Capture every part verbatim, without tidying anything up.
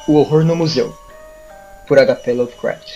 O Horror no Museu, por H P Lovecraft.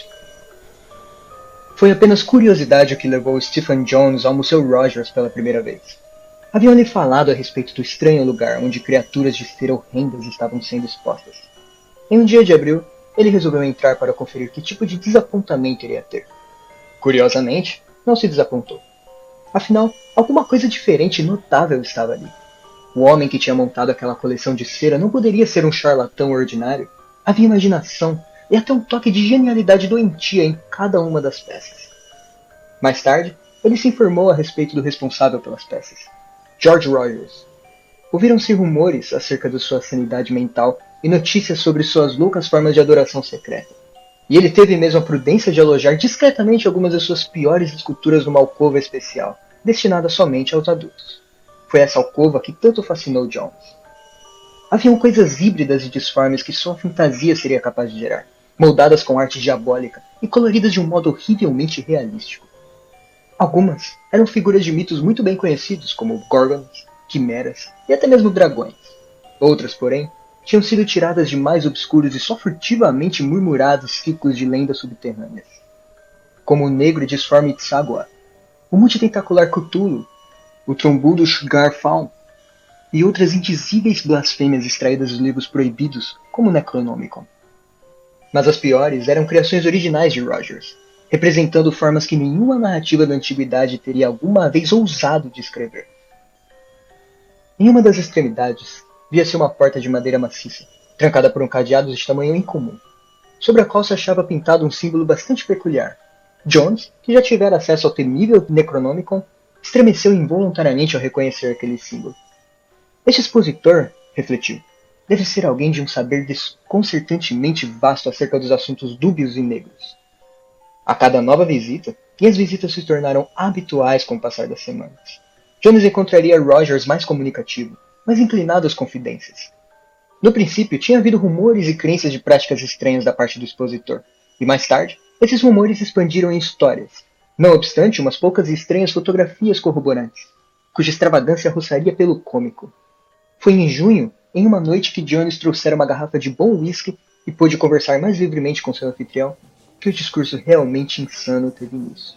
Foi apenas curiosidade o que levou Stephen Jones ao Museu Rogers pela primeira vez. Haviam-lhe falado a respeito do estranho lugar onde criaturas de cera horrendas estavam sendo expostas. Em um dia de abril, ele resolveu entrar para conferir que tipo de desapontamento iria ter. Curiosamente, não se desapontou. Afinal, alguma coisa diferente e notável estava ali. O homem que tinha montado aquela coleção de cera não poderia ser um charlatão ordinário. Havia imaginação e até um toque de genialidade doentia em cada uma das peças. Mais tarde, ele se informou a respeito do responsável pelas peças, George Rogers. Ouviram-se rumores acerca de sua sanidade mental e notícias sobre suas loucas formas de adoração secreta. E ele teve mesmo a prudência de alojar discretamente algumas de suas piores esculturas numa alcova especial, destinada somente aos adultos. Foi essa alcova que tanto fascinou Jones. Haviam coisas híbridas e disformes que só a fantasia seria capaz de gerar, moldadas com arte diabólica e coloridas de um modo horrivelmente realístico. Algumas eram figuras de mitos muito bem conhecidos, como Gorgons, quimeras e até mesmo dragões. Outras, porém, tinham sido tiradas de mais obscuros e só furtivamente murmurados ciclos de lendas subterrâneas. Como o negro e disforme Tsagua, o multitentacular Cthulhu, o trombudo Shgarfaun, e outras indizíveis blasfêmias extraídas dos livros proibidos, como o Necronomicon. Mas as piores eram criações originais de Rogers, representando formas que nenhuma narrativa da antiguidade teria alguma vez ousado descrever. Em uma das extremidades, via-se uma porta de madeira maciça, trancada por um cadeado de tamanho incomum, sobre a qual se achava pintado um símbolo bastante peculiar. Jones, que já tivera acesso ao temível Necronomicon, estremeceu involuntariamente ao reconhecer aquele símbolo. Este expositor, refletiu, deve ser alguém de um saber desconcertantemente vasto acerca dos assuntos dúbios e negros. A cada nova visita, e as visitas se tornaram habituais com o passar das semanas, Jones encontraria Rogers mais comunicativo, mais inclinado às confidências. No princípio, tinha havido rumores e crenças de práticas estranhas da parte do expositor, e mais tarde, esses rumores se expandiram em histórias, não obstante umas poucas e estranhas fotografias corroborantes, cuja extravagância roçaria pelo cômico. Foi em junho, em uma noite que Jones trouxera uma garrafa de bom whisky e pôde conversar mais livremente com seu anfitrião, que o discurso realmente insano teve início.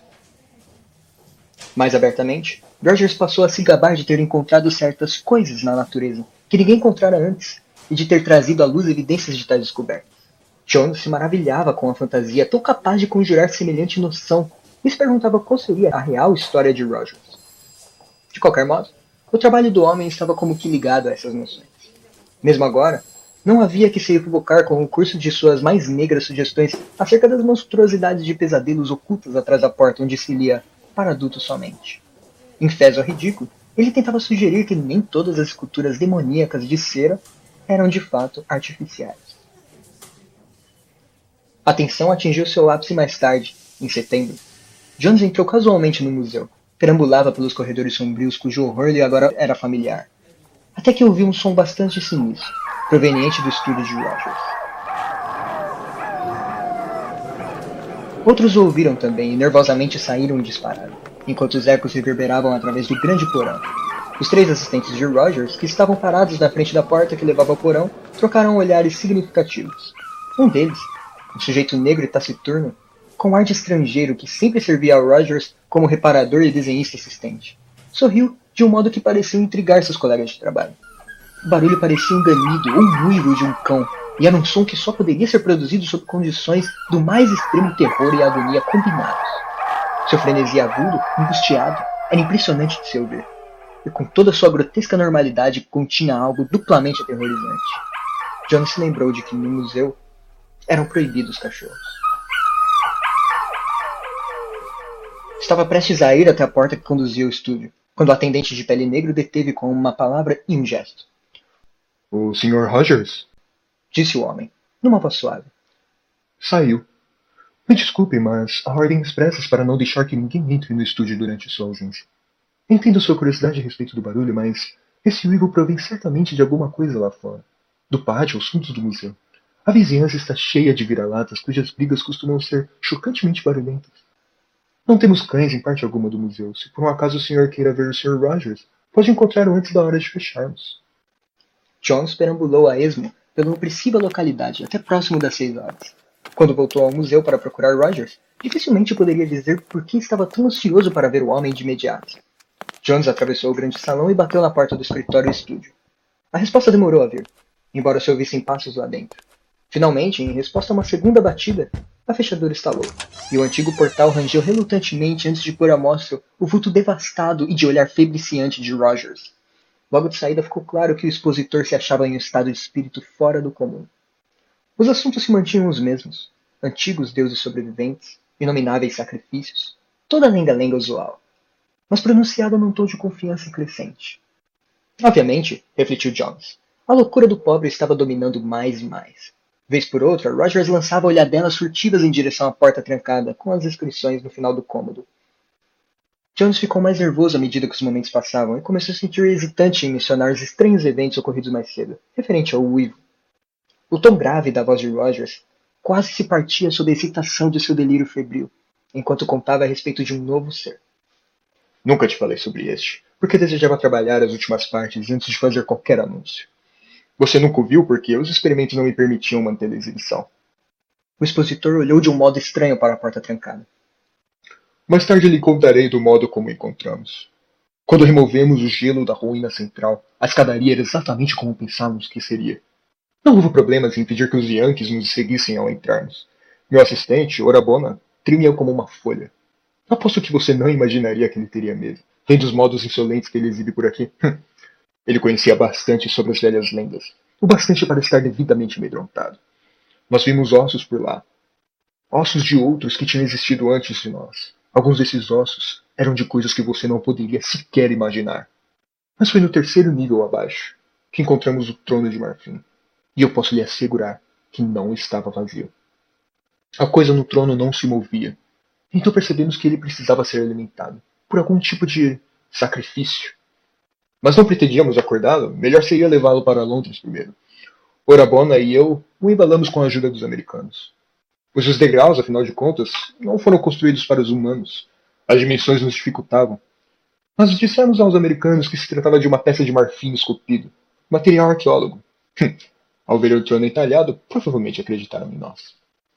Mais abertamente, Rogers passou a se gabar de ter encontrado certas coisas na natureza que ninguém encontrara antes, e de ter trazido à luz evidências de tais descobertas. Jones se maravilhava com a fantasia tão capaz de conjurar semelhante noção e se perguntava qual seria a real história de Rogers. De qualquer modo, o trabalho do homem estava como que ligado a essas noções. Mesmo agora, não havia que se equivocar com o curso de suas mais negras sugestões acerca das monstruosidades de pesadelos ocultas atrás da porta onde se lia para adultos somente. Em fés ao ridículo, ele tentava sugerir que nem todas as esculturas demoníacas de cera eram de fato artificiais. A tensão atingiu seu ápice mais tarde, em setembro. Jones entrou casualmente no museu, perambulava pelos corredores sombrios cujo horror lhe agora era familiar, até que ouviu um som bastante sinistro, proveniente do estúdio de Rogers. Outros o ouviram também e nervosamente saíram disparados, enquanto os ecos reverberavam através do grande porão. Os três assistentes de Rogers, que estavam parados na frente da porta que levava ao porão, trocaram olhares significativos. Um deles, um sujeito negro e taciturno, com ar de estrangeiro que sempre servia a Rogers como reparador e desenhista assistente, sorriu de um modo que pareceu intrigar seus colegas de trabalho. O barulho parecia um ganido ou um uivo de um cão, e era um som que só poderia ser produzido sob condições do mais extremo terror e agonia combinados. Seu frenesi agudo, angustiado, era impressionante de se ouvir, e com toda sua grotesca normalidade continha algo duplamente aterrorizante. Jones se lembrou de que no museu eram proibidos cachorros. Estava prestes a ir até a porta que conduzia ao estúdio, quando o atendente de pele negra o deteve com uma palavra e um gesto. O senhor Rogers? Disse o homem, numa voz suave. Saiu. Me desculpe, mas há ordens expressas para não deixar que ninguém entre no estúdio durante sua ausência. Entendo sua curiosidade a respeito do barulho, mas esse uivo provém certamente de alguma coisa lá fora, do pátio aos fundos do museu. A vizinhança está cheia de vira-latas cujas brigas costumam ser chocantemente barulhentas. Não temos cães em parte alguma do museu. Se por um acaso o senhor queira ver o senhor Rogers, pode encontrá-lo antes da hora de fecharmos. Jones perambulou a esmo pela opressiva localidade até próximo das seis horas. Quando voltou ao museu para procurar Rogers, dificilmente poderia dizer por que estava tão ansioso para ver o homem de imediato. Jones atravessou o grande salão e bateu na porta do escritório e estúdio. A resposta demorou a vir, embora se ouvissem passos lá dentro. Finalmente, em resposta a uma segunda batida, a fechadura estalou, e o antigo portal rangeu relutantemente antes de pôr à mostra o vulto devastado e de olhar febriciante de Rogers. Logo de saída ficou claro que o expositor se achava em um estado de espírito fora do comum. Os assuntos se mantinham os mesmos. Antigos deuses sobreviventes, inomináveis sacrifícios, toda a lenga-lenga usual, mas pronunciada num tom de confiança crescente. Obviamente, refletiu Jones, a loucura do pobre estava dominando mais e mais. Vez por outra, Rogers lançava olhadelas furtivas em direção à porta trancada, com as inscrições no final do cômodo. Jones ficou mais nervoso à medida que os momentos passavam e começou a sentir hesitante em mencionar os estranhos eventos ocorridos mais cedo, referente ao uivo. O tom grave da voz de Rogers quase se partia sob a excitação de seu delírio febril, enquanto contava a respeito de um novo ser. Nunca te falei sobre este, porque desejava trabalhar as últimas partes antes de fazer qualquer anúncio. Você nunca o viu porque os experimentos não me permitiam manter a exibição. O expositor olhou de um modo estranho para a porta trancada. Mais tarde lhe contarei do modo como encontramos. Quando removemos o gelo da ruína central, a escadaria era exatamente como pensávamos que seria. Não houve problemas em impedir que os Yankees nos seguissem ao entrarmos. Meu assistente, Orabona, tremia como uma folha. Aposto que você não imaginaria que ele teria medo, vendo os modos insolentes que ele exibe por aqui. Ele conhecia bastante sobre as velhas lendas, o bastante para estar devidamente amedrontado. Nós vimos ossos por lá. Ossos de outros que tinham existido antes de nós. Alguns desses ossos eram de coisas que você não poderia sequer imaginar. Mas foi no terceiro nível abaixo que encontramos o trono de marfim. E eu posso lhe assegurar que não estava vazio. A coisa no trono não se movia. Então percebemos que ele precisava ser alimentado por algum tipo de sacrifício. Mas não pretendíamos acordá-lo, melhor seria levá-lo para Londres primeiro. Orabona e eu o embalamos com a ajuda dos americanos. Pois os degraus, afinal de contas, não foram construídos para os humanos. As dimensões nos dificultavam. Mas dissemos aos americanos que se tratava de uma peça de marfim esculpido, material arqueólogo. Ao ver o trono entalhado, provavelmente acreditaram em nós.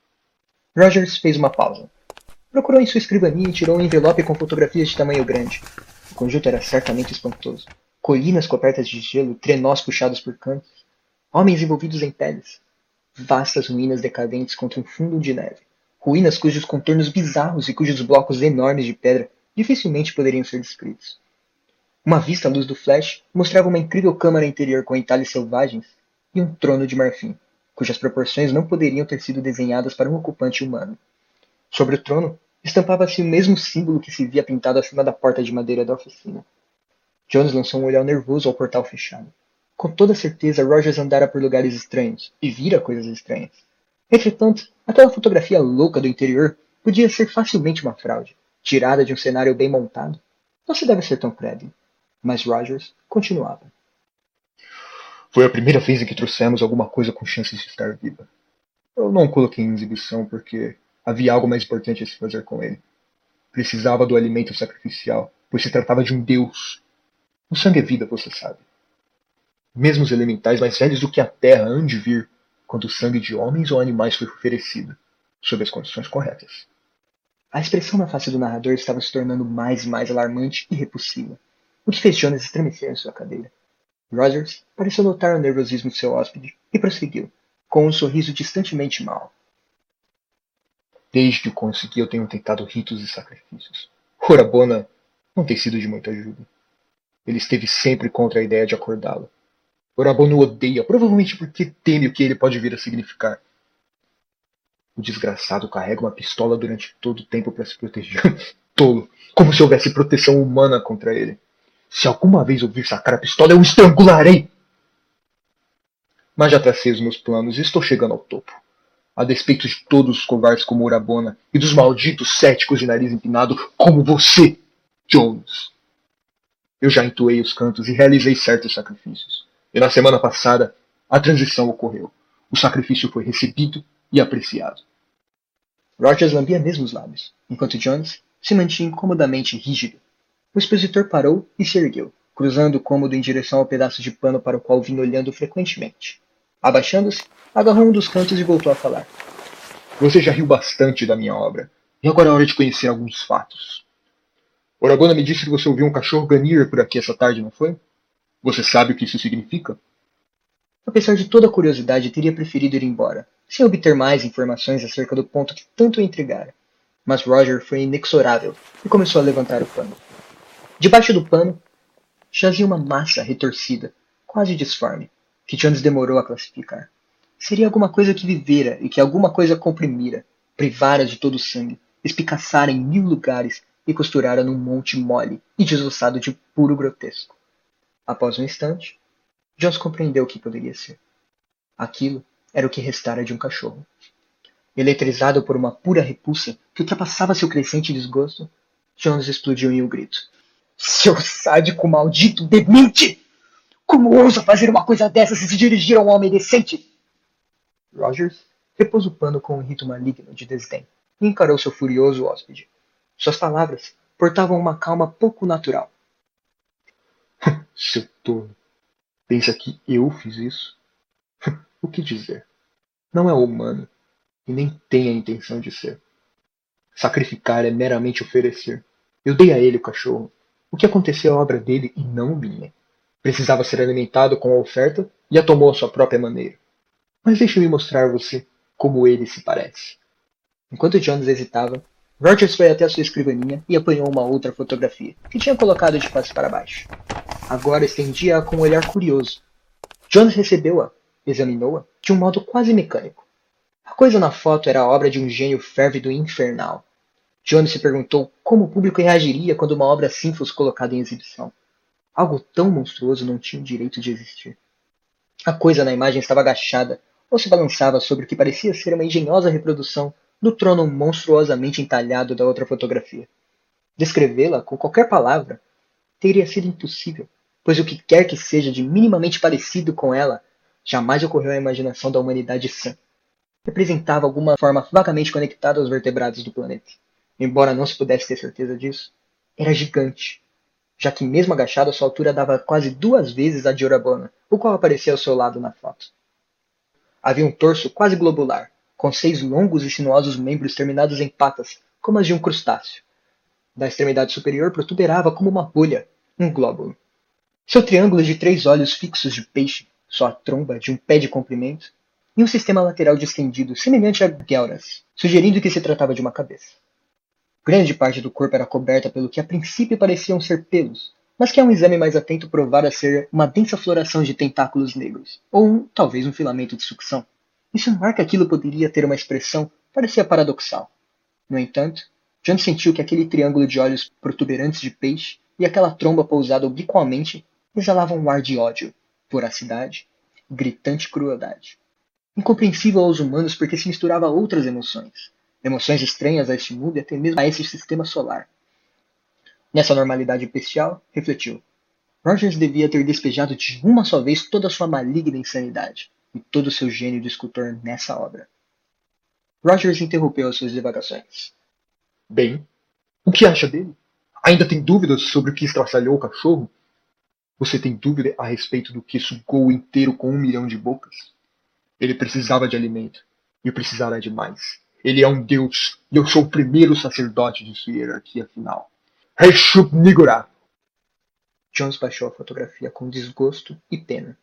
Rogers fez uma pausa. Procurou em sua escrivaninha e tirou um envelope com fotografias de tamanho grande. O conjunto era certamente espantoso. Colinas cobertas de gelo, trenós puxados por cantos. Homens envolvidos em peles. Vastas ruínas decadentes contra um fundo de neve. Ruínas cujos contornos bizarros e cujos blocos enormes de pedra dificilmente poderiam ser descritos. Uma vista à luz do flash mostrava uma incrível câmara interior com entalhes selvagens e um trono de marfim, cujas proporções não poderiam ter sido desenhadas para um ocupante humano. Sobre o trono, estampava-se o mesmo símbolo que se via pintado acima da porta de madeira da oficina. Jones lançou um olhar nervoso ao portal fechado. Com toda certeza, Rogers andara por lugares estranhos e vira coisas estranhas. Entretanto, aquela fotografia louca do interior podia ser facilmente uma fraude, tirada de um cenário bem montado. Não se deve ser tão crédulo. Mas Rogers continuava. Foi a primeira vez em que trouxemos alguma coisa com chances de estar viva. Eu não o coloquei em exibição porque havia algo mais importante a se fazer com ele. Precisava do alimento sacrificial, pois se tratava de um deus. O sangue é vida, você sabe. Mesmo os elementais mais velhos do que a terra hão de vir quando o sangue de homens ou animais foi oferecido, sob as condições corretas. A expressão na face do narrador estava se tornando mais e mais alarmante e repulsiva, o que fez Jones estremecer em sua cadeira. Rogers pareceu notar o nervosismo de seu hóspede e prosseguiu, com um sorriso distantemente mau. Desde que consegui, eu tenho tentado ritos e sacrifícios. Orabona não tem sido de muita ajuda. Ele esteve sempre contra a ideia de acordá-lo. Orabona o odeia, provavelmente porque teme o que ele pode vir a significar. O desgraçado carrega uma pistola durante todo o tempo para se proteger. Tolo, como se houvesse proteção humana contra ele. Se alguma vez ouvir sacar a pistola, eu o estrangularei! Mas já tracei os meus planos e estou chegando ao topo. A despeito de todos os covardes como Orabona e dos malditos céticos de nariz empinado como você, Jones. Eu já entoei os cantos e realizei certos sacrifícios. E na semana passada, a transição ocorreu. O sacrifício foi recebido e apreciado. Rogers lambia mesmo os lábios, enquanto Jones se mantinha incomodamente rígido. O expositor parou e se ergueu, cruzando o cômodo em direção ao pedaço de pano para o qual vinha olhando frequentemente. Abaixando-se, agarrou um dos cantos e voltou a falar. Você já riu bastante da minha obra, e agora é hora de conhecer alguns fatos. Orabona me disse que você ouviu um cachorro ganir por aqui essa tarde, não foi? Você sabe o que isso significa? Apesar de toda a curiosidade, teria preferido ir embora, sem obter mais informações acerca do ponto que tanto o intrigara. Mas Roger foi inexorável e começou a levantar o pano. Debaixo do pano, jazia uma massa retorcida, quase disforme, que Jones demorou a classificar. Seria alguma coisa que vivera e que alguma coisa comprimira, privara de todo o sangue, espicaçara em mil lugares e costurara num monte mole e desossado de puro grotesco. Após um instante, Jones compreendeu o que poderia ser. Aquilo era o que restara de um cachorro. Eletrizado por uma pura repulsa que ultrapassava seu crescente desgosto, Jones explodiu em um grito. Seu sádico maldito demente! Como ousa fazer uma coisa dessas e se dirigir a um homem decente? Rogers repôs o pano com um rito maligno de desdém e encarou seu furioso hóspede. Suas palavras portavam uma calma pouco natural. Seu tolo. Pensa que eu fiz isso? O que dizer? Não é humano e nem tem a intenção de ser. Sacrificar é meramente oferecer. Eu dei a ele o cachorro. O que aconteceu é obra dele e não minha. Precisava ser alimentado com a oferta e a tomou à sua própria maneira. Mas deixe-me mostrar a você como ele se parece. Enquanto Jones hesitava, Rogers foi até a sua escrivaninha e apanhou uma outra fotografia, que tinha colocado de face para baixo. Agora estendia-a com um olhar curioso. Jones recebeu-a, examinou-a, de um modo quase mecânico. A coisa na foto era a obra de um gênio férvido e infernal. Jones se perguntou como o público reagiria quando uma obra assim fosse colocada em exibição. Algo tão monstruoso não tinha o direito de existir. A coisa na imagem estava agachada, ou se balançava sobre o que parecia ser uma engenhosa reprodução do trono monstruosamente entalhado da outra fotografia. Descrevê-la com qualquer palavra teria sido impossível, pois o que quer que seja de minimamente parecido com ela jamais ocorreu à imaginação da humanidade sã. Representava alguma forma vagamente conectada aos vertebrados do planeta. Embora não se pudesse ter certeza disso, era gigante, já que mesmo agachado sua altura dava quase duas vezes a de Orabona, o qual aparecia ao seu lado na foto. Havia um torso quase globular, com seis longos e sinuosos membros terminados em patas, como as de um crustáceo. Da extremidade superior protuberava como uma bolha, um glóbulo. Seu triângulo de três olhos fixos de peixe, sua tromba de um pé de comprimento, e um sistema lateral distendido semelhante a guelras, sugerindo que se tratava de uma cabeça. Grande parte do corpo era coberta pelo que a princípio pareciam ser pelos, mas que a um exame mais atento provara ser uma densa floração de tentáculos negros, ou um, talvez um filamento de sucção. Insinuar que aquilo poderia ter uma expressão parecia paradoxal. No entanto, John sentiu que aquele triângulo de olhos protuberantes de peixe e aquela tromba pousada obliquamente exalavam um ar de ódio, voracidade, gritante crueldade. Incompreensível aos humanos porque se misturava a outras emoções. Emoções estranhas a este mundo e até mesmo a esse sistema solar. Nessa normalidade bestial, refletiu. Rogers devia ter despejado de uma só vez toda a sua maligna insanidade e todo o seu gênio de escultor nessa obra. Rogers interrompeu as suas divagações. Bem, o que acha dele? Ainda tem dúvidas sobre o que estraçalhou o cachorro? Você tem dúvida a respeito do que sugou inteiro com um milhão de bocas? Ele precisava de alimento, e precisará de mais. Ele é um deus, e eu sou o primeiro sacerdote de sua hierarquia final. Reshub Nigura! Jones baixou a fotografia com desgosto e pena.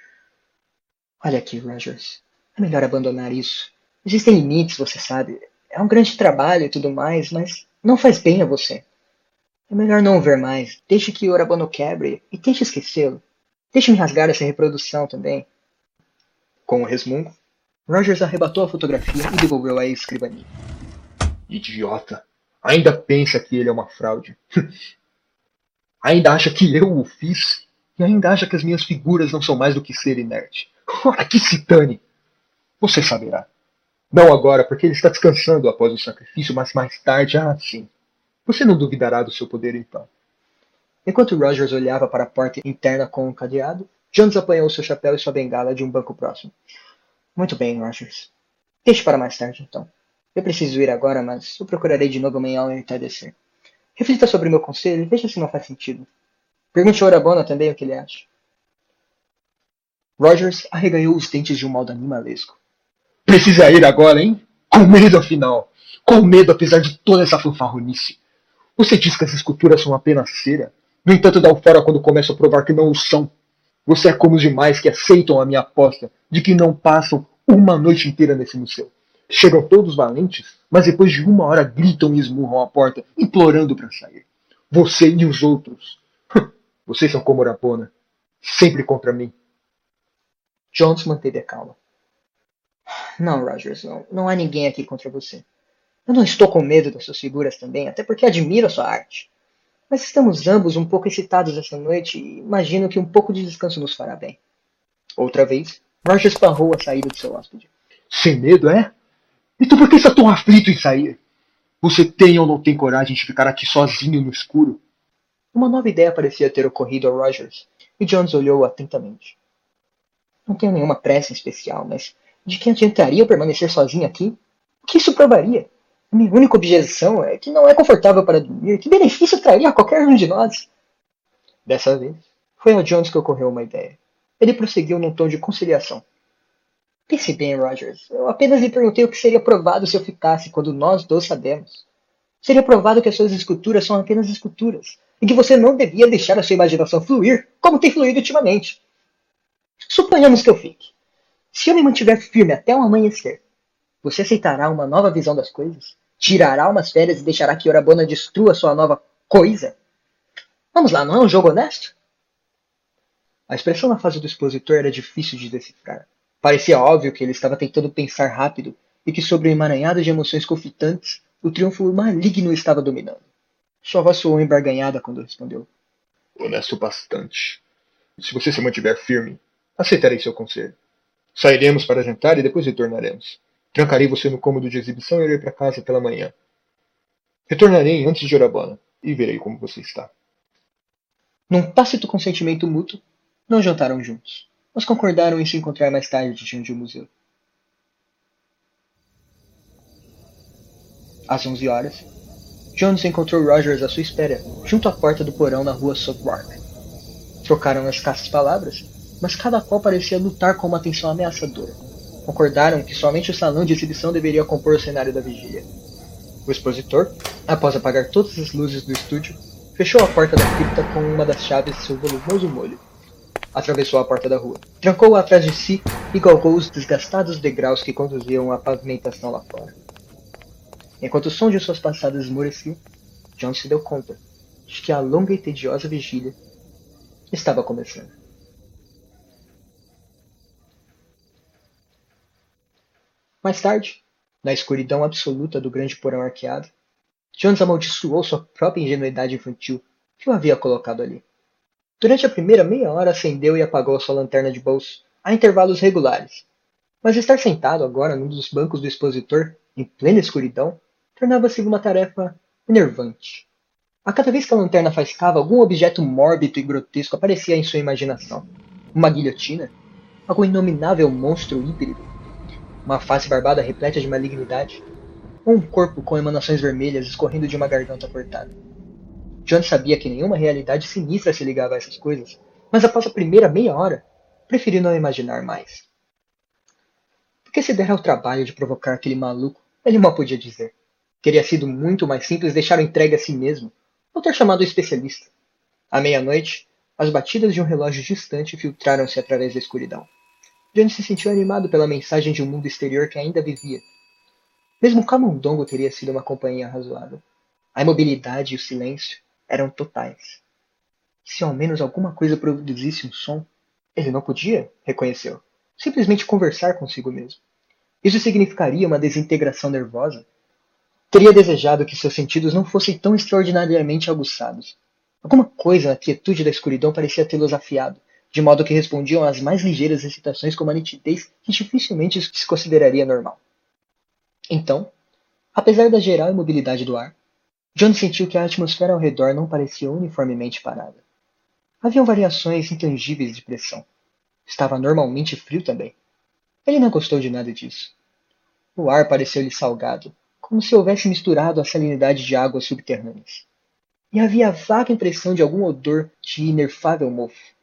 Olha aqui, Rogers. É melhor abandonar isso. Existem limites, você sabe. É um grande trabalho e tudo mais, mas não faz bem a você. É melhor não o ver mais. Deixe que Orabano quebre e tente esquecê-lo. Deixe-me rasgar essa reprodução também. Com um resmungo, Rogers arrebatou a fotografia e devolveu à escrivaninha. Idiota! Ainda pensa que ele é uma fraude. Ainda acha que eu o fiz. E ainda acha que as minhas figuras não são mais do que ser inerte. Ora, que se dane! Você saberá. Não agora, porque ele está descansando após o sacrifício, mas mais tarde, ah, sim. Você não duvidará do seu poder então. Enquanto Rogers olhava para a porta interna com um cadeado, Jones apanhou seu chapéu e sua bengala de um banco próximo. Muito bem, Rogers. Deixe para mais tarde, então. Eu preciso ir agora, mas eu procurarei de novo amanhã ao entardecer. Reflita sobre meu conselho e veja se não faz sentido. Pergunte a Orabona também o que ele acha. Rogers arreganhou os dentes de um modo animalesco. Precisa ir agora, hein? Com medo, afinal. Com medo, apesar de toda essa fanfarronice. Você diz que as esculturas são apenas cera. No entanto, dá o fora quando começo a provar que não o são. Você é como os demais que aceitam a minha aposta de que não passam uma noite inteira nesse museu. Chegam todos valentes, mas depois de uma hora gritam e esmurram a porta, implorando para sair. Você e os outros. Vocês são como Rapona. Sempre contra mim. Jones manteve a calma. Não, Rogers, não, não há ninguém aqui contra você. Eu não estou com medo das suas figuras também, até porque admiro a sua arte. Mas estamos ambos um pouco excitados essa noite e imagino que um pouco de descanso nos fará bem. Outra vez, Rogers parrou a saída do seu hóspede. Sem medo, é? Então por que está tão aflito em sair? Você tem ou não tem coragem de ficar aqui sozinho no escuro? Uma nova ideia parecia ter ocorrido a Rogers, e Jones olhou atentamente. Não tenho nenhuma pressa em especial, mas de que adiantaria eu permanecer sozinho aqui? O que isso provaria? A minha única objeção é que não é confortável para dormir. Que benefício traria a qualquer um de nós? Dessa vez, foi a Jones que ocorreu uma ideia. Ele prosseguiu num tom de conciliação. Pense bem, Rogers. Eu apenas lhe perguntei o que seria provado se eu ficasse quando nós dois sabemos. Seria provado que as suas esculturas são apenas esculturas, e que você não devia deixar a sua imaginação fluir como tem fluído ultimamente. Suponhamos que eu fique. Se eu me mantiver firme até o amanhecer, você aceitará uma nova visão das coisas? Tirará umas férias e deixará que Orabona destrua sua nova coisa? Vamos lá, não é um jogo honesto? A expressão na face do expositor era difícil de decifrar. Parecia óbvio que ele estava tentando pensar rápido e que sobre um emaranhado de emoções conflitantes, o triunfo maligno estava dominando. Sua voz soou embarganhada quando respondeu. Honesto bastante. Se você se mantiver firme, aceitarei seu conselho. Sairemos para jantar e depois retornaremos. Trancarei você no cômodo de exibição e irei para casa pela manhã. Retornarei antes de Orabona e verei como você está. Num tácito consentimento mútuo, não jantaram juntos, mas concordaram em se encontrar mais tarde diante do museu. Às onze horas, Jones encontrou Rogers à sua espera, junto à porta do porão na rua Southwark. Trocaram escassas palavras, mas cada qual parecia lutar com uma tensão ameaçadora. Concordaram que somente o salão de exibição deveria compor o cenário da vigília. O expositor, após apagar todas as luzes do estúdio, fechou a porta da cripta com uma das chaves de seu volumoso molho. Atravessou a porta da rua, trancou-a atrás de si e galgou os desgastados degraus que conduziam à pavimentação lá fora. Enquanto o som de suas passadas esmorecia, John se deu conta de que a longa e tediosa vigília estava começando. Mais tarde, na escuridão absoluta do grande porão arqueado, Jones amaldiçoou sua própria ingenuidade infantil que o havia colocado ali. Durante a primeira meia hora acendeu e apagou sua lanterna de bolso, a intervalos regulares. Mas estar sentado agora num dos bancos do expositor, em plena escuridão, tornava-se uma tarefa enervante. A cada vez que a lanterna faiscava, algum objeto mórbido e grotesco aparecia em sua imaginação. Uma guilhotina, algum inominável monstro híbrido, uma face barbada repleta de malignidade, ou um corpo com emanações vermelhas escorrendo de uma garganta cortada. John sabia que nenhuma realidade sinistra se ligava a essas coisas, mas após a primeira meia hora, preferiu não imaginar mais. Por que se dera ao trabalho de provocar aquele maluco, ele mal podia dizer. Teria sido muito mais simples deixar-o entregue a si mesmo, ou ter chamado o especialista. À meia-noite, as batidas de um relógio distante filtraram-se através da escuridão. John se sentiu animado pela mensagem de um mundo exterior que ainda vivia. Mesmo Camundongo teria sido uma companhia razoável. A imobilidade e o silêncio eram totais. Se ao menos alguma coisa produzisse um som, ele não podia, reconheceu, simplesmente conversar consigo mesmo. Isso significaria uma desintegração nervosa? Teria desejado que seus sentidos não fossem tão extraordinariamente aguçados. Alguma coisa na quietude da escuridão parecia tê-los afiado, de modo que respondiam às mais ligeiras excitações com uma nitidez que dificilmente se consideraria normal. Então, apesar da geral imobilidade do ar, John sentiu que a atmosfera ao redor não parecia uniformemente parada. Haviam variações intangíveis de pressão. Estava normalmente frio também. Ele não gostou de nada disso. O ar pareceu-lhe salgado, como se houvesse misturado a salinidade de águas subterrâneas. E havia a vaga impressão de algum odor de inefável mofo.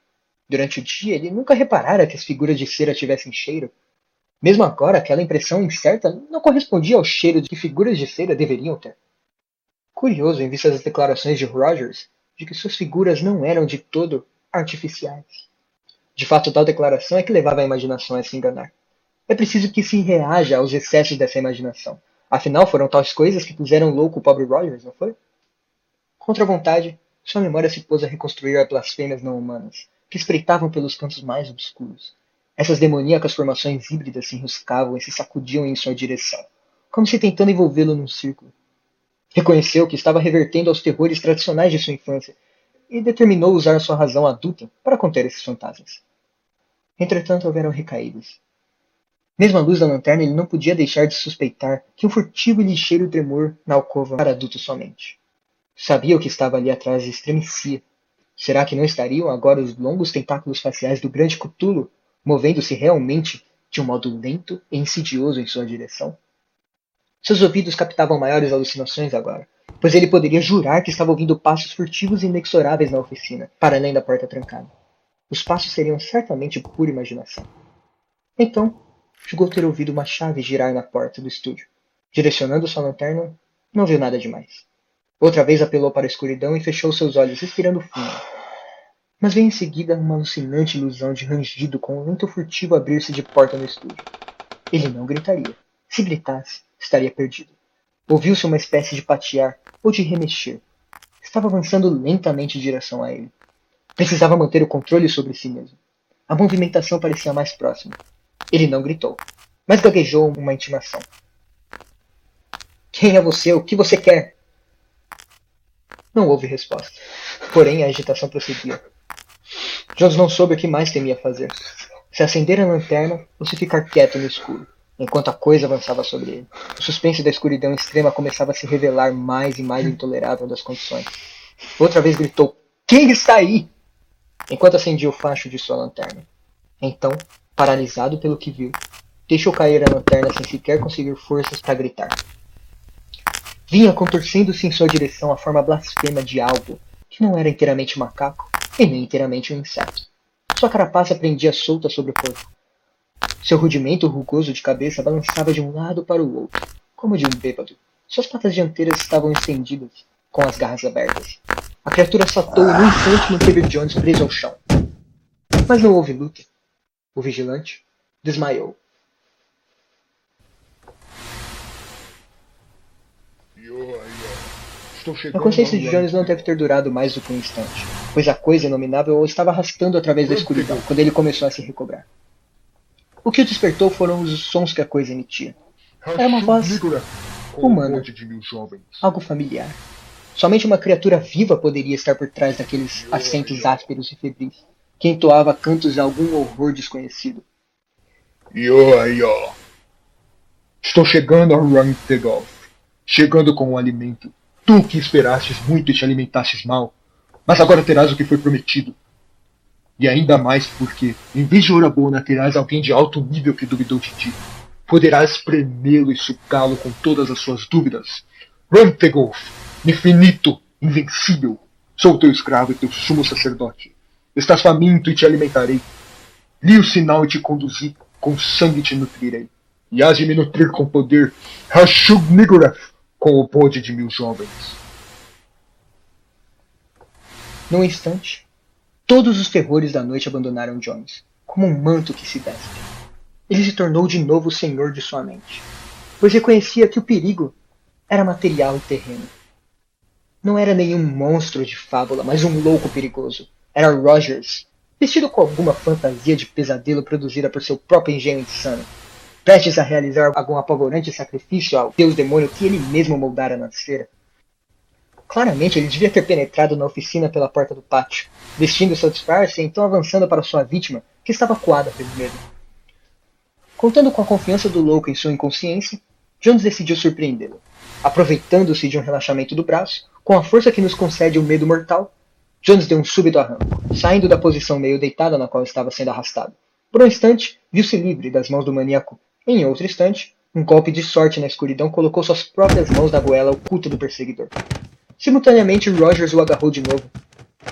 Durante o dia, ele nunca reparara que as figuras de cera tivessem cheiro. Mesmo agora, aquela impressão incerta não correspondia ao cheiro que figuras de cera deveriam ter. Curioso em vista das declarações de Rogers de que suas figuras não eram de todo artificiais. De fato, tal declaração é que levava a imaginação a se enganar. É preciso que se reaja aos excessos dessa imaginação. Afinal, foram tais coisas que puseram louco o pobre Rogers, não foi? Contra a vontade, sua memória se pôs a reconstruir as blasfêmias não humanas, que espreitavam pelos cantos mais obscuros. Essas demoníacas formações híbridas se enroscavam e se sacudiam em sua direção, como se tentando envolvê-lo num círculo. Reconheceu que estava revertendo aos terrores tradicionais de sua infância e determinou usar sua razão adulta para conter esses fantasmas. Entretanto, houveram recaídas. Mesmo à luz da lanterna, ele não podia deixar de suspeitar que um furtivo e ligeiro tremor na alcova para adultos somente. Sabia o que estava ali atrás e estremecia. Será que não estariam agora os longos tentáculos faciais do grande Cthulhu, movendo-se realmente de um modo lento e insidioso em sua direção? Seus ouvidos captavam maiores alucinações agora, pois ele poderia jurar que estava ouvindo passos furtivos e inexoráveis na oficina, para além da porta trancada. Os passos seriam certamente pura imaginação. Então, julgou ter ouvido uma chave girar na porta do estúdio. Direcionando sua lanterna, não viu nada demais. Outra vez apelou para a escuridão e fechou seus olhos, respirando fundo. Mas veio em seguida uma alucinante ilusão de rangido com um lento furtivo abrir-se de porta no estúdio. Ele não gritaria. Se gritasse, estaria perdido. Ouviu-se uma espécie de patear ou de remexer. Estava avançando lentamente em direção a ele. Precisava manter o controle sobre si mesmo. A movimentação parecia mais próxima. Ele não gritou, mas gaguejou uma intimação. Quem é você? O que você quer? Não houve resposta. Porém, a agitação prosseguia. Jones não soube o que mais temia fazer. Se acender a lanterna ou se ficar quieto no escuro, enquanto a coisa avançava sobre ele. O suspense da escuridão extrema começava a se revelar mais e mais intolerável das condições. Outra vez gritou, quem está aí? Enquanto acendia o facho de sua lanterna. Então, paralisado pelo que viu, deixou cair a lanterna sem sequer conseguir forças para gritar. Vinha contorcendo-se em sua direção a forma blasfema de algo que não era inteiramente macaco e nem inteiramente um inseto. Sua carapaça prendia solta sobre o corpo. Seu rudimento rugoso de cabeça balançava de um lado para o outro, como de um bêbado. Suas patas dianteiras estavam estendidas, com as garras abertas. A criatura saltou e num instante manteve Jones preso ao chão. Mas não houve luta. O vigilante desmaiou. A consciência de Jones não deve ter durado mais do que um instante, pois a coisa inominável o estava arrastando através da escuridão quando ele começou a se recobrar. O que o despertou foram os sons que a coisa emitia. Era uma voz humana, algo familiar. Somente uma criatura viva poderia estar por trás daqueles acentos ásperos e febris, que entoava cantos de algum horror desconhecido. Yo, yo. Estou chegando a Rantegolf, chegando com o alimento. Tu que esperastes muito e te alimentastes mal, mas agora terás o que foi prometido. E ainda mais porque, em vez de Orabona, terás alguém de alto nível que duvidou de ti. Poderás espremê-lo e sugá-lo com todas as suas dúvidas. Rantegolf, infinito, invencível, sou teu escravo e teu sumo sacerdote. Estás faminto e te alimentarei. Li o sinal e te conduzi, com sangue te nutrirei. E hás de me nutrir com poder, Hashug Nigurath, com o bode de mil jovens. Num instante, todos os terrores da noite abandonaram Jones, como um manto que se veste. Ele se tornou de novo o senhor de sua mente, pois reconhecia que o perigo era material e terreno. Não era nenhum monstro de fábula, mas um louco perigoso. Era Rogers, vestido com alguma fantasia de pesadelo produzida por seu próprio engenho insano, prestes a realizar algum apavorante sacrifício ao deus demônio que ele mesmo moldara na cera. Claramente ele devia ter penetrado na oficina pela porta do pátio, vestindo seu disfarce e então avançando para sua vítima, que estava coada pelo medo. Contando com a confiança do louco em sua inconsciência, Jones decidiu surpreendê-lo. Aproveitando-se de um relaxamento do braço, com a força que nos concede o medo mortal, Jones deu um súbito arranco, saindo da posição meio deitada na qual estava sendo arrastado. Por um instante, viu-se livre das mãos do maníaco. Em outro instante, um golpe de sorte na escuridão colocou suas próprias mãos na goela oculta do perseguidor. Simultaneamente, Rogers o agarrou de novo.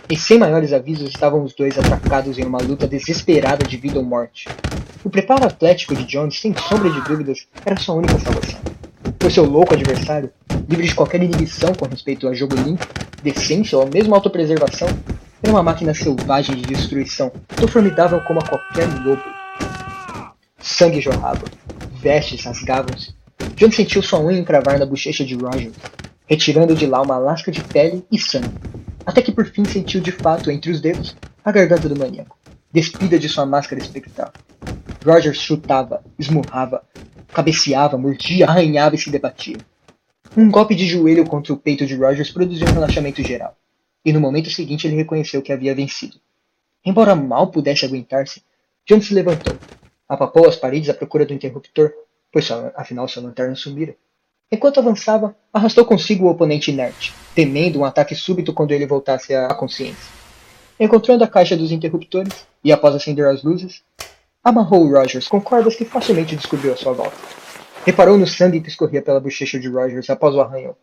E sem maiores avisos estavam os dois atracados em uma luta desesperada de vida ou morte. O preparo atlético de Jones, sem sombra de dúvidas, era sua única salvação. Pois seu louco adversário, livre de qualquer inibição com respeito a jogo limpo, decência ou mesmo autopreservação, era uma máquina selvagem de destruição, tão formidável como a qualquer lobo. Sangue jorrava, vestes rasgavam-se. Jones sentiu sua unha encravar na bochecha de Roger, retirando de lá uma lasca de pele e sangue, até que por fim sentiu de fato entre os dedos a garganta do maníaco, despida de sua máscara espectral. Roger chutava, esmurrava, cabeceava, mordia, arranhava e se debatia. Um golpe de joelho contra o peito de Rogers produziu um relaxamento geral, e no momento seguinte ele reconheceu que havia vencido. Embora mal pudesse aguentar-se, Jones se levantou, apapou as paredes à procura do interruptor, pois afinal sua lanterna sumira. Enquanto avançava, arrastou consigo o oponente inerte, temendo um ataque súbito quando ele voltasse à consciência. Encontrando a caixa dos interruptores, e após acender as luzes, amarrou Rogers com cordas que facilmente descobriu à sua volta. Reparou no sangue que escorria pela bochecha de Rogers após o arranhão.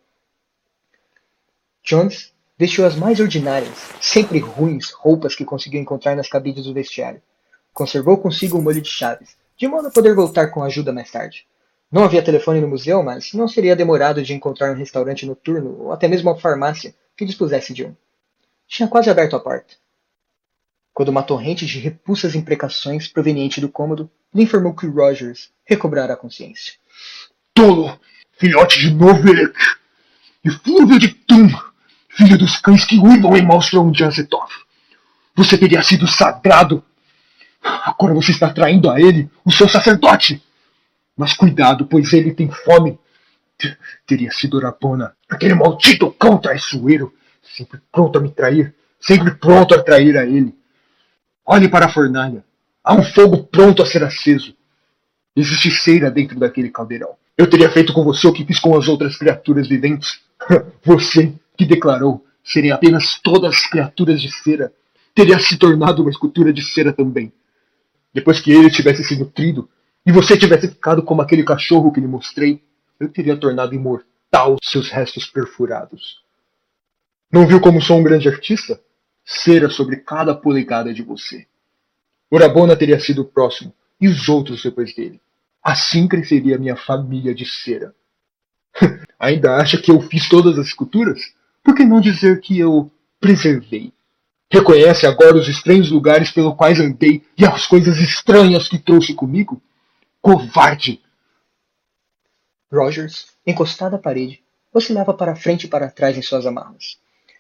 Jones vestiu as mais ordinárias, sempre ruins, roupas que conseguiu encontrar nas cabides do vestiário. Conservou consigo um molho de chaves, de modo a poder voltar com ajuda mais tarde. Não havia telefone no museu, mas não seria demorado de encontrar um restaurante noturno ou até mesmo uma farmácia que dispusesse de um. Tinha quase aberto a porta, quando uma torrente de repulsas imprecações proveniente do cômodo lhe informou que Rogers recobrara a consciência. Tolo! Filhote de Novelek! E Flúvio de Tum! Filho dos cães que uivam em Maelstrom de Azetov! Você teria sido sagrado! Agora você está traindo a ele, o seu sacerdote! Mas cuidado, pois ele tem fome! Teria sido Rabona, aquele maldito cão traiçoeiro, sempre pronto a me trair, sempre pronto a trair a ele. Olhe para a fornalha. Há um fogo pronto a ser aceso. Existe cera dentro daquele caldeirão. Eu teria feito com você o que fiz com as outras criaturas viventes. Você, que declarou serem apenas todas as criaturas de cera, teria se tornado uma escultura de cera também. Depois que ele tivesse se nutrido, e você tivesse ficado como aquele cachorro que lhe mostrei, eu teria tornado imortal seus restos perfurados. Não viu como sou um grande artista? Cera sobre cada polegada de você. Urabona teria sido o próximo, e os outros depois dele. Assim cresceria minha família de cera. Ainda acha que eu fiz todas as esculturas? Por que não dizer que eu preservei? Reconhece agora os estranhos lugares pelos quais andei e as coisas estranhas que trouxe comigo? Covarde! Rogers, encostado à parede, oscilava para frente e para trás em suas amarras.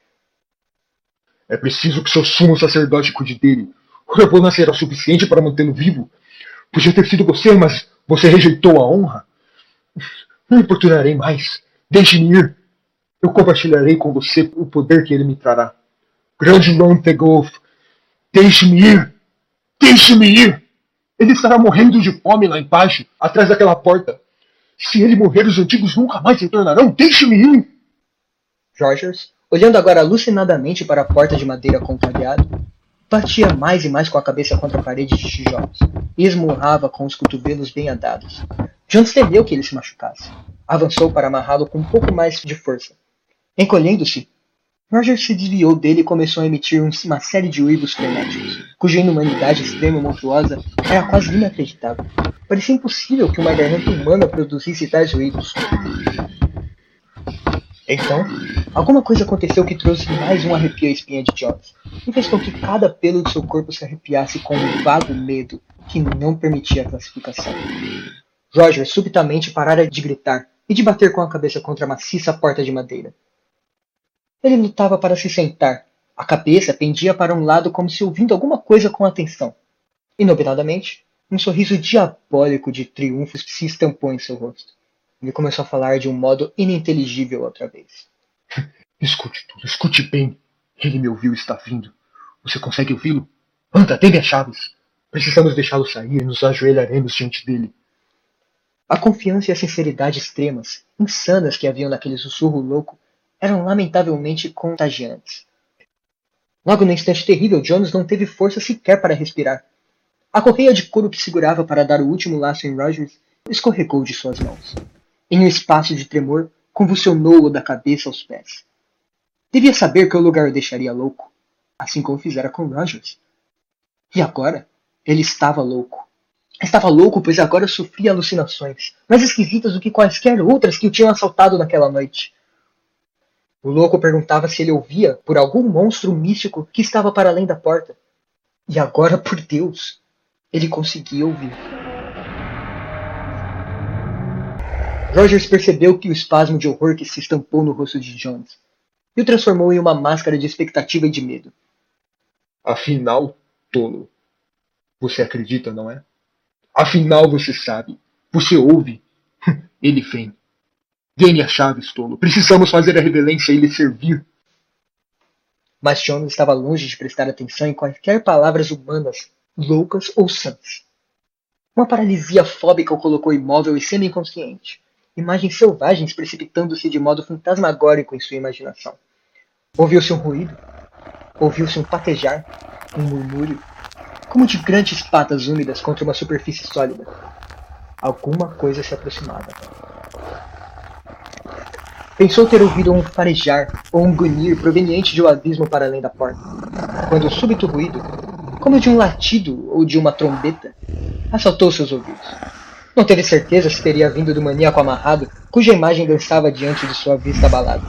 É preciso que seu sumo sacerdote cuide dele. Urabona será o suficiente para mantê-lo vivo. Podia ter sido você, mas você rejeitou a honra. Não importunarei mais. Deixe-me ir. Eu compartilharei com você o poder que ele me trará. Grande Ron Tegolf, deixe-me ir. Deixe-me ir. Ele estará morrendo de fome lá embaixo, atrás daquela porta. Se ele morrer, os antigos nunca mais retornarão. Deixe-me ir. Rogers, olhando agora alucinadamente para a porta de madeira contrariada, batia mais e mais com a cabeça contra a parede de tijolos e esmurrava com os cotovelos bem andados. Jones temeu que ele se machucasse. Avançou para amarrá-lo com um pouco mais de força. Encolhendo-se, Rogers se desviou dele e começou a emitir uma série de uivos frenéticos, cuja inumanidade extrema e monstruosa era quase inacreditável. Parecia impossível que uma garganta humana produzisse tais ruídos. Então, alguma coisa aconteceu que trouxe mais um arrepio à espinha de Jones, e fez com que cada pelo de seu corpo se arrepiasse com um vago medo que não permitia a classificação. Roger subitamente parara de gritar e de bater com a cabeça contra a maciça porta de madeira. Ele lutava para se sentar. A cabeça pendia para um lado como se ouvindo alguma coisa com atenção. Inopinadamente, um sorriso diabólico de triunfo se estampou em seu rosto. Ele começou a falar de um modo ininteligível outra vez. Escute tudo, escute bem. Ele me ouviu e está vindo. Você consegue ouvi-lo? Anda, dê-me as chaves. Precisamos deixá-lo sair e nos ajoelharemos diante dele. A confiança e a sinceridade extremas, insanas que haviam naquele sussurro louco, eram lamentavelmente contagiantes. Logo no instante terrível, Jones não teve força sequer para respirar. A correia de couro que segurava para dar o último laço em Rogers escorregou de suas mãos. Em um espaço de tremor, convulsionou-o da cabeça aos pés. Devia saber que o lugar o deixaria louco. assim como fizera com Rogers. E agora, ele estava louco. Estava louco, pois agora sofria alucinações, mais esquisitas do que quaisquer outras que o tinham assaltado naquela noite. O louco perguntava se ele ouvia por algum monstro místico que estava para além da porta. E agora, por Deus, ele conseguia ouvir. Rogers percebeu que o espasmo de horror que se estampou no rosto de Jones e o transformou em uma máscara de expectativa e de medo. Afinal, tolo, você acredita, não é? Afinal, você sabe. Você ouve. Ele vem. Dê-me as chaves, tolo. Precisamos fazer a reverência e lhe servir. Mas Jones estava longe de prestar atenção em quaisquer palavras humanas, loucas ou sãs. Uma paralisia fóbica o colocou imóvel e semi-inconsciente. Imagens selvagens precipitando-se de modo fantasmagórico em sua imaginação. Ouviu-se um ruído. Ouviu-se um patejar, um murmúrio, como de grandes patas úmidas contra uma superfície sólida. Alguma coisa se aproximava. Pensou ter ouvido um farejar ou um grunhir proveniente de um abismo para além da porta, quando um súbito ruído, como de um latido ou de uma trombeta, assaltou seus ouvidos. Não teve certeza se teria vindo do maníaco amarrado, cuja imagem dançava diante de sua vista abalada.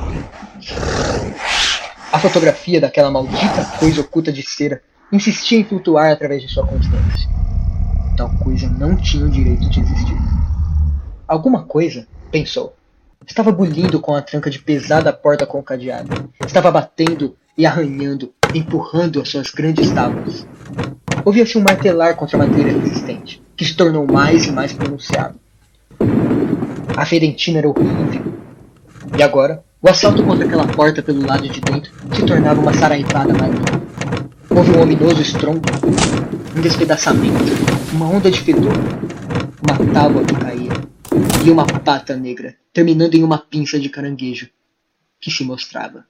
A fotografia daquela maldita coisa oculta de cera insistia em flutuar através de sua consciência. Tal coisa não tinha o direito de existir. Alguma coisa, pensou, estava bulindo com a tranca de pesada porta com o cadeado. Estava batendo e arranhando, empurrando as suas grandes tábuas. Ouvia-se um martelar contra a madeira resistente, que se tornou mais e mais pronunciado. A ferentina era horrível. E agora, o assalto contra aquela porta pelo lado de dentro se tornava uma saraivada maligna. Houve um ominoso estrondo, um despedaçamento, uma onda de fedor, uma tábua que caía, e uma pata negra, terminando em uma pinça de caranguejo, que se mostrava.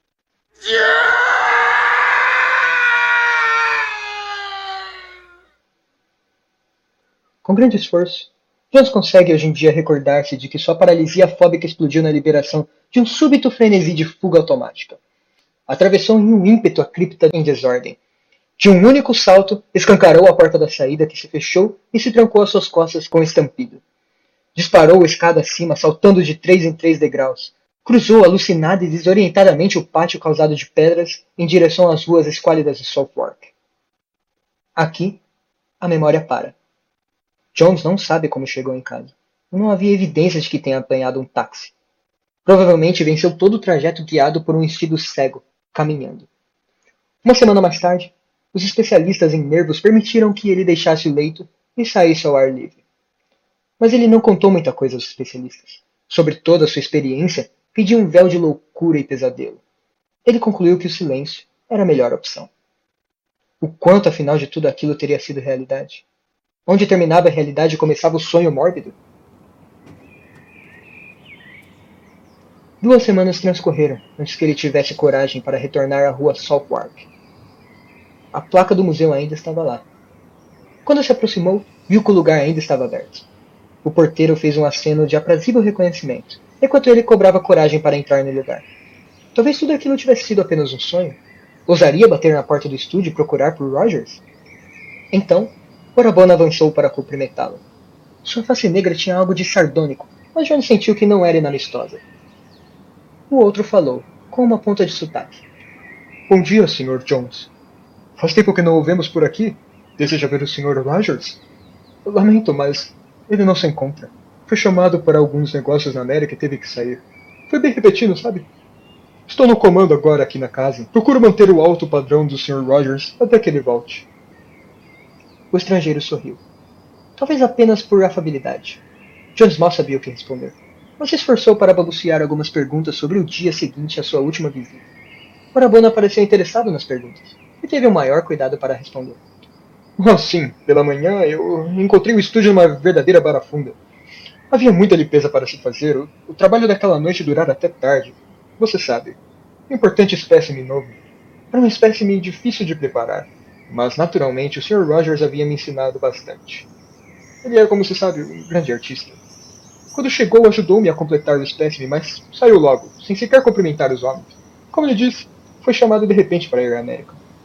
Com grande esforço, Jones consegue hoje em dia recordar-se de que sua paralisia fóbica explodiu na liberação de um súbito frenesi de fuga automática. Atravessou em um ímpeto a cripta em desordem. De um único salto, escancarou a porta da saída que se fechou e se trancou às suas costas com estampido. Disparou a escada acima, saltando de três em três degraus. Cruzou alucinada e desorientadamente o pátio causado de pedras em direção às ruas esquálidas de Southwark. Aqui, a memória para. Jones não sabe como chegou em casa. Não havia evidências de que tenha apanhado um táxi. Provavelmente venceu todo o trajeto guiado por um instinto cego, caminhando. Uma semana mais tarde, os especialistas em nervos permitiram que ele deixasse o leito e saísse ao ar livre. Mas ele não contou muita coisa aos especialistas. Sobre toda a sua experiência, pediu um véu de loucura e pesadelo. Ele concluiu que o silêncio era a melhor opção. O quanto, afinal de tudo aquilo, teria sido realidade? Onde terminava a realidade e começava o sonho mórbido? Duas semanas transcorreram antes que ele tivesse coragem para retornar à rua Southwark. A placa do museu ainda estava lá. Quando se aproximou, viu que o lugar ainda estava aberto. O porteiro fez um aceno de aprazível reconhecimento, enquanto ele cobrava coragem para entrar no lugar. Talvez tudo aquilo tivesse sido apenas um sonho. Ousaria bater na porta do estúdio e procurar por Rogers? Então, Orabona avançou para cumprimentá-lo. Sua face negra tinha algo de sardônico, mas John sentiu que não era inamistosa. O outro falou, com uma ponta de sotaque. Bom dia, senhor Jones. Faz tempo que não o vemos por aqui. Deseja ver o senhor Rogers? Lamento, mas ele não se encontra. Foi chamado para alguns negócios na América e teve que sair. Foi bem repetido, sabe? Estou no comando agora aqui na casa. Procuro manter o alto padrão do senhor Rogers até que ele volte. O estrangeiro sorriu. Talvez apenas por afabilidade. Jones mal sabia o que responder, mas se esforçou para balbuciar algumas perguntas sobre o dia seguinte à sua última visita. Orabona pareceu interessado nas perguntas, e teve o maior cuidado para responder. Oh, sim, pela manhã eu encontrei o estúdio numa verdadeira barafunda. Havia muita limpeza para se fazer, o, o trabalho daquela noite durara até tarde. Você sabe, um importante espécime novo. Era um espécime difícil de preparar, mas naturalmente o senhor Rogers havia me ensinado bastante. Ele é, como se sabe, um grande artista. Quando chegou, ajudou-me a completar o espécime, mas saiu logo, sem sequer cumprimentar os homens. Como lhe disse, foi chamado de repente para ir à América.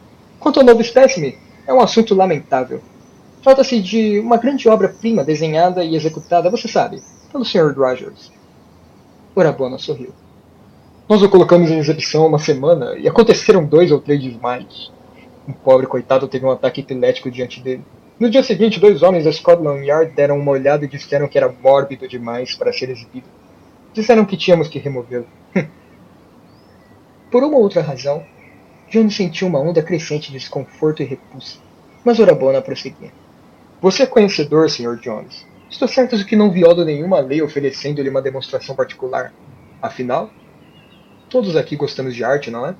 Quanto ao novo espécime, é um assunto lamentável. Trata-se de uma grande obra-prima desenhada e executada, você sabe, pelo senhor Rogers. Orabona sorriu. Nós o colocamos em exibição uma semana e aconteceram dois ou três desmaios. Um pobre coitado teve um ataque epilético diante dele. No dia seguinte, dois homens da Scotland Yard deram uma olhada e disseram que era mórbido demais para ser exibido. Disseram que tínhamos que removê-lo. Por uma outra razão, John sentiu uma onda crescente de desconforto e repulsa, mas Orabona prosseguia. Você é conhecedor, senhor Jones. Estou certo de que não violo nenhuma lei oferecendo-lhe uma demonstração particular. Afinal, todos aqui gostamos de arte, não é?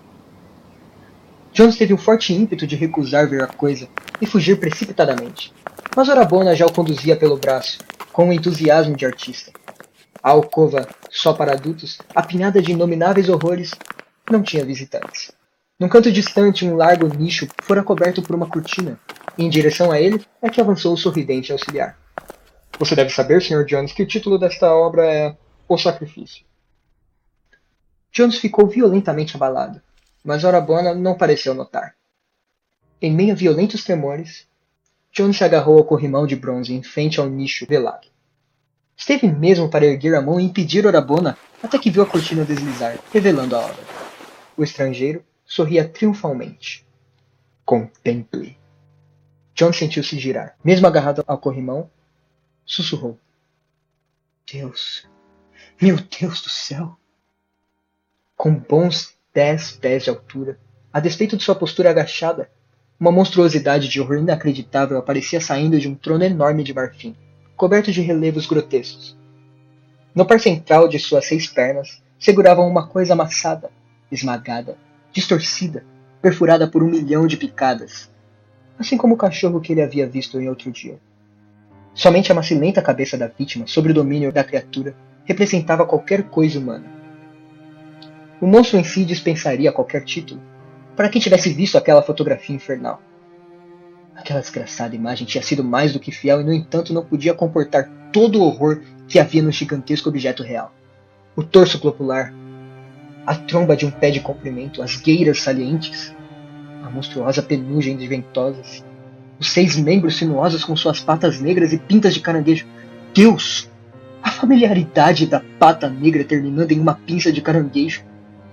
Jones teve um forte ímpeto de recusar ver a coisa e fugir precipitadamente, mas Orabona já o conduzia pelo braço, com o entusiasmo de artista. A alcova, só para adultos, apinhada de inomináveis horrores, não tinha visitantes. Num canto distante, um largo nicho fora coberto por uma cortina, e em direção a ele é que avançou o sorridente auxiliar. Você deve saber, senhor Jones, que o título desta obra é O Sacrifício. Jones ficou violentamente abalado, mas Orabona não pareceu notar. Em meio a violentos tremores, Jones se agarrou ao corrimão de bronze em frente ao nicho velado. Esteve mesmo para erguer a mão e impedir Orabona até que viu a cortina deslizar, revelando a obra. O estrangeiro sorria triunfalmente. Contemple. John sentiu-se girar. Mesmo agarrado ao corrimão, sussurrou. Deus! Meu Deus do céu! Com bons dez pés de altura, a despeito de sua postura agachada, uma monstruosidade de horror inacreditável aparecia saindo de um trono enorme de marfim, coberto de relevos grotescos. No par central de suas seis pernas, seguravam uma coisa amassada, esmagada, distorcida, perfurada por um milhão de picadas, assim como o cachorro que ele havia visto em outro dia. Somente a macilenta cabeça da vítima, sob o domínio da criatura, representava qualquer coisa humana. O monstro em si dispensaria qualquer título, para quem tivesse visto aquela fotografia infernal. Aquela desgraçada imagem tinha sido mais do que fiel e, no entanto, não podia comportar todo o horror que havia no gigantesco objeto real. O torso globular, a tromba de um pé de comprimento, as gueiras salientes, a monstruosa penugem de ventosas, os seis membros sinuosos com suas patas negras e pintas de caranguejo. Deus! A familiaridade da pata negra terminando em uma pinça de caranguejo.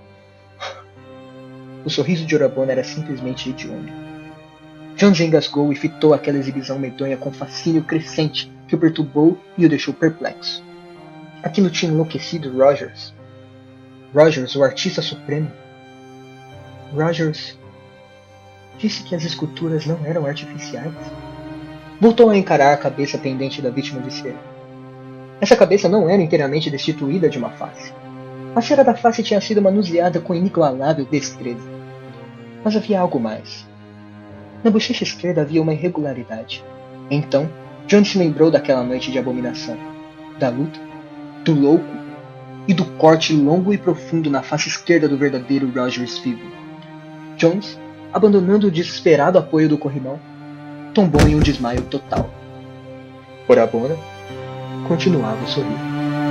O sorriso de Orabona era simplesmente hediondo. Jones engasgou e fitou aquela exibição medonha com fascínio crescente que o perturbou e o deixou perplexo. Aquilo tinha enlouquecido Rogers. Rogers, o artista supremo. Rogers disse que as esculturas não eram artificiais. Voltou a encarar a cabeça pendente da vítima de cera. Essa cabeça não era inteiramente destituída de uma face. A cera da face tinha sido manuseada com inigualável destreza. Mas havia algo mais. Na bochecha esquerda havia uma irregularidade. Então, John se lembrou daquela noite de abominação, da luta, do louco e do corte longo e profundo na face esquerda do verdadeiro Rogers vivo. Jones, abandonando o desesperado apoio do corrimão, tombou em um desmaio total. Orabona continuava a sorrir.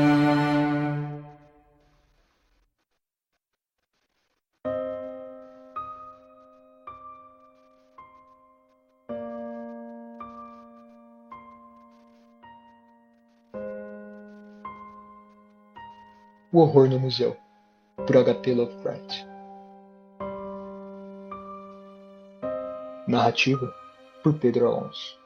O Horror no Museu, por H P Lovecraft. Narrativa, por Pedro Alonso.